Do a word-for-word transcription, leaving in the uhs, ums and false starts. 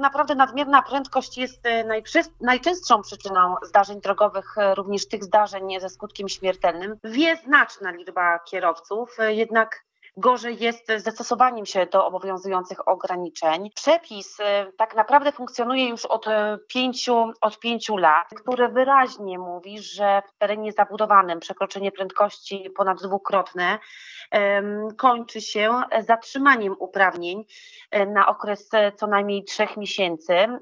naprawdę nadmierna prędkość jest najczęstszą przyczyną zdarzeń drogowych, również tych zdarzeń ze skutkiem śmiertelnym. Wie znaczna liczba kierowców, jednak gorzej jest z zastosowaniem się do obowiązujących ograniczeń. Przepis tak naprawdę funkcjonuje już od pięciu, od pięciu lat, który wyraźnie mówi, że w terenie zabudowanym przekroczenie prędkości ponad dwukrotne um, kończy się zatrzymaniem uprawnień na okres co najmniej trzech miesięcy.